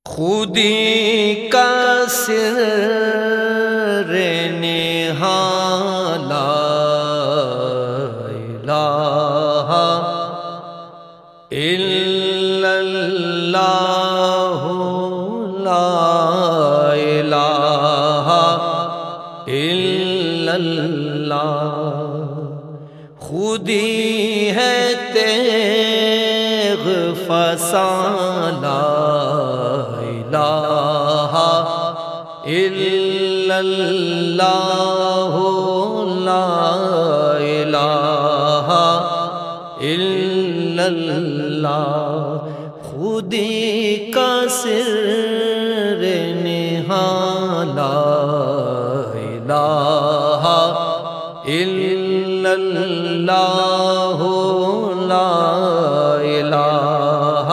خودی کا سر نہاں لا الہ الا اللہ لا الہ الا اللہ خودی ہے تیغ فساں لا الہ الا اللہ لا الہ الا اللہ خودی کا سر نہاں لا الہ الا اللہ لا الہ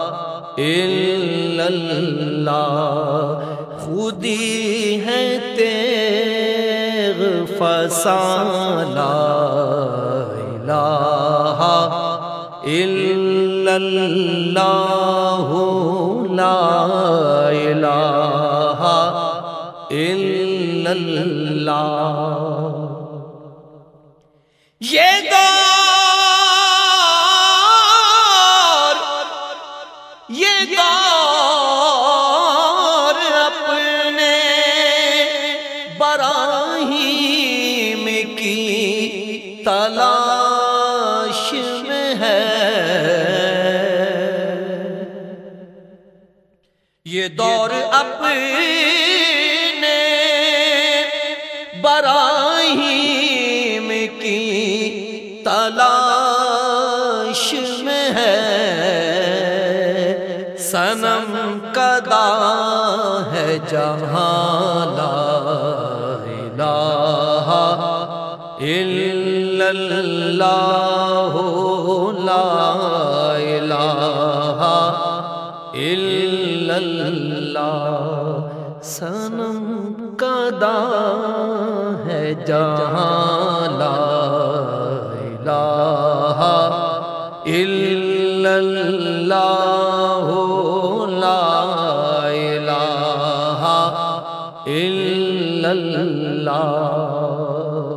الا اللہ خودی ہے تیغ فساں لا الہ الا اللہ لا الہ الا اللہ یہ دور اپنے براہیم کی تلاش میں ہے یہ دور اپنے براہیم کی تلاش میں ہے صنم کدا ہے جہاں لا الہ الا اللہ لا الہ الا اللہ صنم کدا ہے جہاں لا الہ الا اللہ لا الہ الا اللہ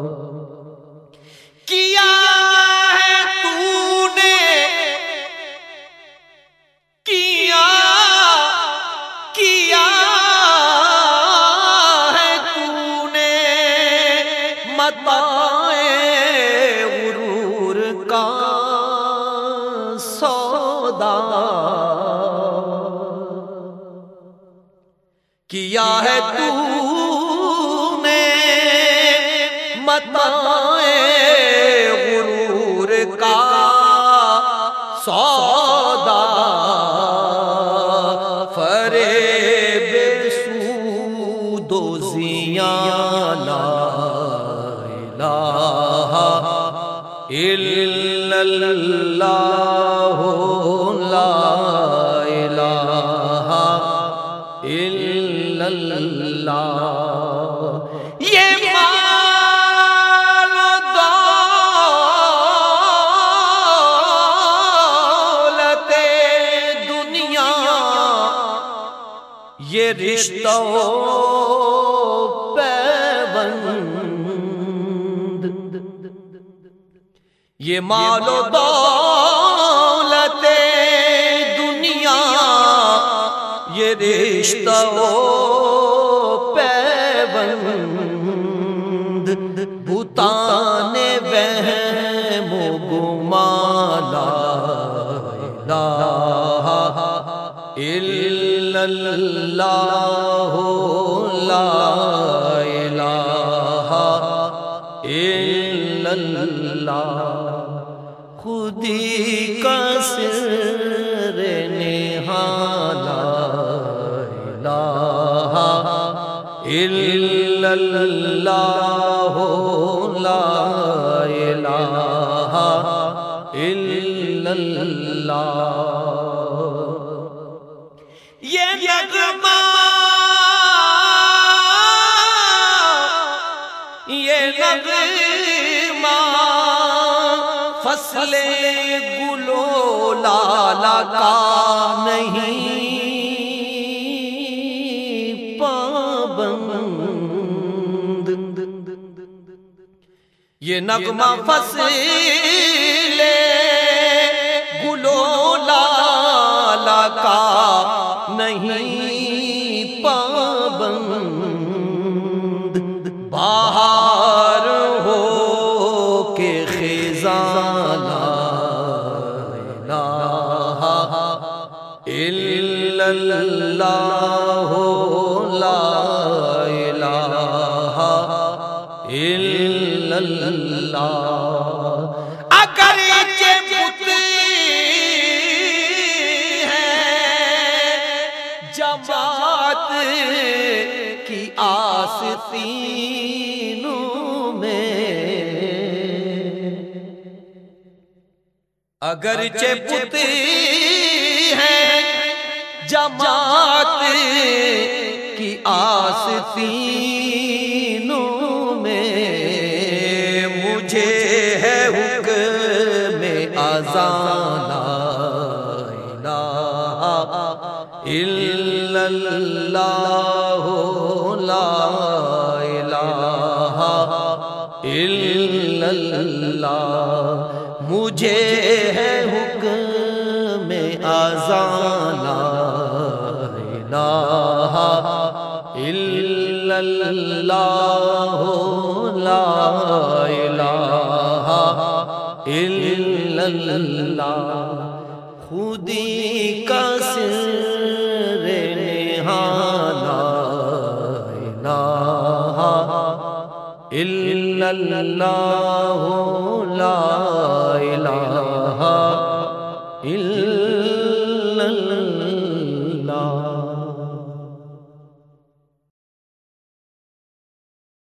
کیا ہے تو نے کیا ہے تو نے متاع غرور کا سودا کیا ہے تو نے متاع غرور کا سودا فریب سود و زیاں لا الہ الا اللہ لا الہ الا اللہ یہ مال و دولت دنیا یہ رشتہ و پیوند یہ مال و دولت دنیا یہ رشتہ و پیوند بتان وہم و گمان لا الہ الا اللہ لا الہ الا اللہ خودی کا سر نہاں لا الہ الا اللہ لا الہ الا اللہ یہ نغمہ فصل گل و لالا کا نہیں یہ نغمہ فصل گلو لالا کا نہیں پابند، بہار ہو کے خزاں لا الہ الا اللہ لا الہ الا اللہ۔ اگرچہ بت جماعت کی آستینوں میں، اگرچہ بت ہیں جماعت کی آستینوں میں، مجھے ہے حکم اذان لا الہ الا اللہ لا الہ الا اللہ، مجھے ہے حکم اذان لا الہ الا اللہ لا الہ الا اللہ۔ خودی کا سر نہاں لا الہ الا اللہ لا الہ الا